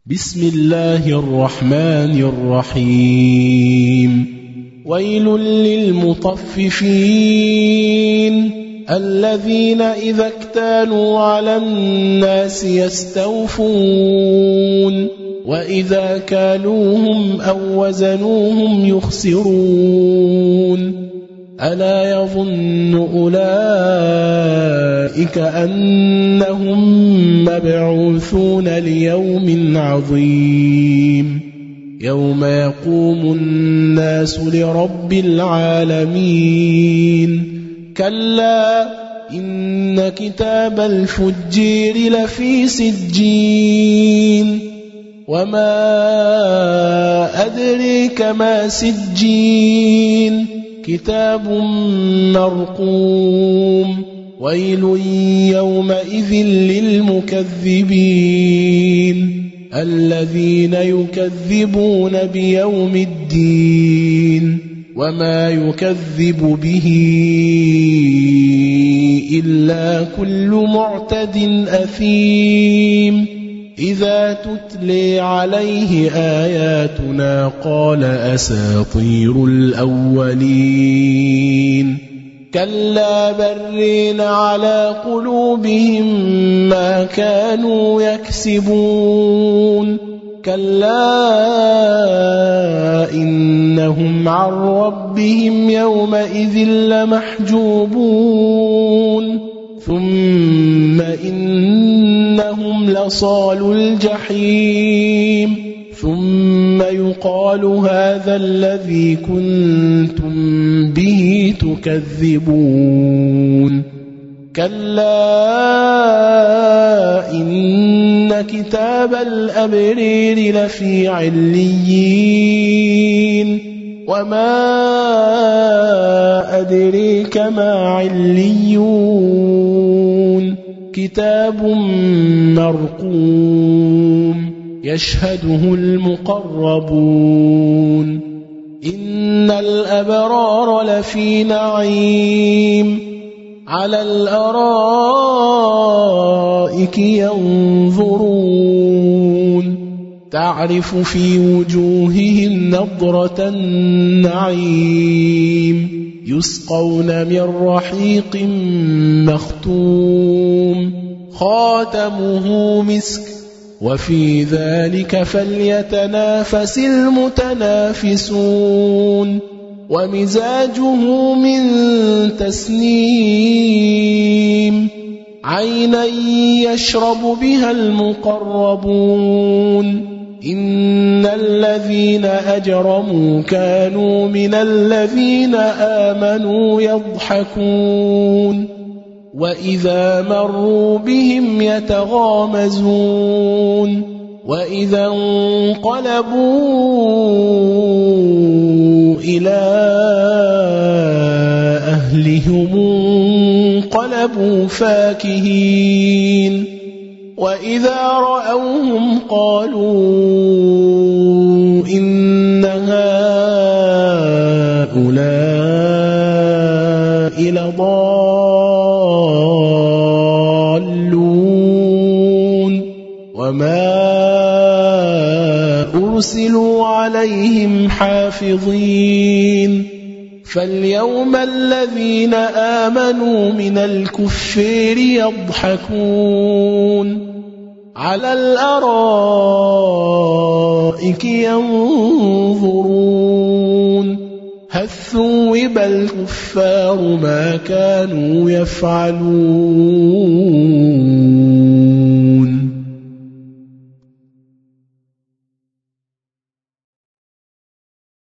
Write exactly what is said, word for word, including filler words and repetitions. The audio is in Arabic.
بسم الله الرحمن الرحيم ويل للمطففين الذين إذا اكتالوا على الناس يستوفون وإذا كالوهم أو وزنوهم يخسرون ألا يظن أولئك أنهم مبعوثون ليوم عظيم يوم يقوم الناس لرب العالمين كلا إن كتاب الفجير لفي سجين وما أدريك ما سجين كتاب مرقوم ويل يومئذ للمكذبين الذين يكذبون بيوم الدين وما يكذب به إلا كل معتد أثيم إذا تتلي عليه آياتنا قال أساطير الأولين كلا برين على قلوبهم ما كانوا يكسبون كلا إنهم عن ربهم يومئذ لمحجوبون ثم إنهم لصالوا الجحيم ثم يقال هذا الذي كنتم به تكذبون كلا إن كتاب الأبرير لفي عليين وما أدريك ما عليون كتاب مرقوم يشهده المقربون إن الأبرار لفي نعيم على الأرائك ينظرون تعرف في وجوههم نضرة النعيم يسقون من رحيق مختوم خاتمه مسك وفي ذلك فليتنافس المتنافسون ومزاجه من تسنيم عينا يشرب بها المقربون إن الذين أجرموا كانوا من الذين آمنوا يضحكون وإذا مروا بهم يتغامزون وإذا انقلبوا إلى أهلهم انقلبوا فاكهين وإذا رأوهم قالوا إن هؤلاء لضالون وما أرسلوا عليهم حافظين فاليوم الذين آمنوا من الكفار يضحكون على الأرائك ينظرون هل ثوب الكفار ما كانوا يفعلون